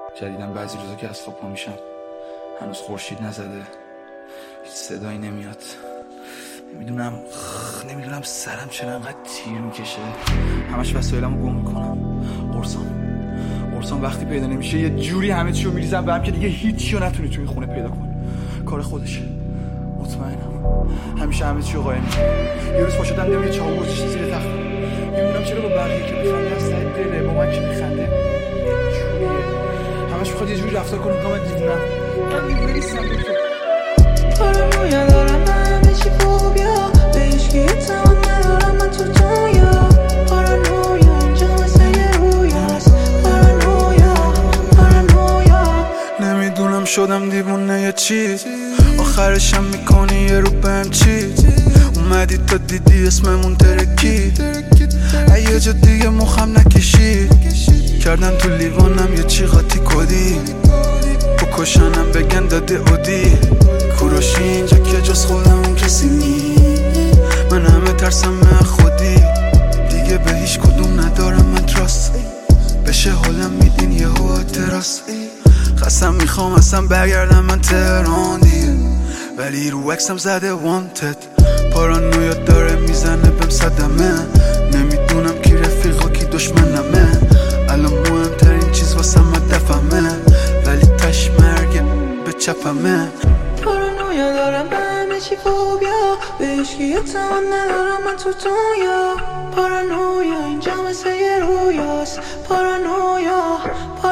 جدیدن بعضی روزا که از خواب پا میشم هنوز خورشید نزده، هیچ صدایی نمیاد. نمیدونم سرم چرا انقدر تیر میکشه. همش وسایلمو گم میکنم. قرصام وقتی پیدا نمیشه یه جوری همه چیو میریزم به هم که دیگه هیچیو نتونی توی خونه پیدا کنی. کار خودشه، مطمئنم. همیشه همه چیو قایم میکنم. یه روز پا شدم دیدم یه چاقو گذاشته زیر تختم. نمیدونم چرا با بقیه که میخنده از ته دله، با من که میخنده یه جوریه. همش میخواد یه جوری رفتار کنه که من دیوونم. من دیوونه نیستم. پارانویا دارم، همه چی فوبیا، به هیچکی اعتماد ندارم من تو دنیا. پارانویا اینجا مثل یه رویاست. پارانویا نمیدونم شدم دیوونه یا چی، آخرشم میکنی یه رو بهم چی. اومدی تا دیدی اسممون ترکید، یه جا دیگه مخم نکشید. کردن تو لیوانم یه چی قاطی کدی، بکشنم بگن داده اودی. کوروشی اینجا که جز خودم اون کسی نی، من همه ترسم من خودی. دیگه به هیچ کدوم ندارم من تراست، بشه حالم میدین یه هوا تراس. خواستم میخوام اصلا برگردم من تهران دیگه، ولی رو عکسم زده وانتد. پارانویا داره میزنه بهم صدمه، نمیدونم کی رفیقا کی دشمنمه. الان مهمترین چیز واسم دفمه، ولی تش مرگه به چپمه. پارانویا دارم، همه چی فوبیا، به هیچکی اعتماد ندارم من تو دنیا. پارانویا اینجا مثل یه رویاست. پارانویا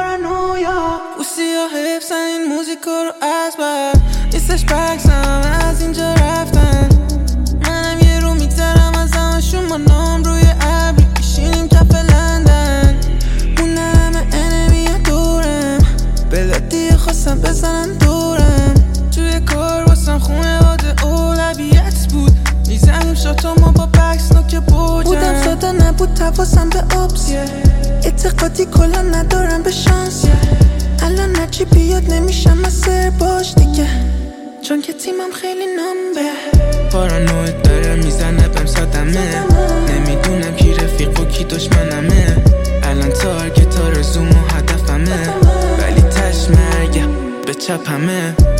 بوسیا حفظن این موزیکا رو از بر نیستش بکسم از اینجا رفتن. منم یه رو میگذرم از همشون با نام روی ابری، میشینیم کف لندن. مونه همه انمی دورم، بلدی خواستم بزنن دورم. توی کار واسم خونه واده اولویت بود، میزنیم شاتو ما با بکس نوک بوجم. بودم ساده نبود تواسم به آبس، اعتقادی کلا ندارم به شانس. الان هرچی بیاد نمیشم از سر باش دیگه، چون که تیمم خیلی نمبه. پارانویا داره میزنه بهم صدمه، نمیدونم کی رفیق و کی دشمنمه. الان تارگت ها رزوم و هدفمه، ولی تش مرگم به چپمه.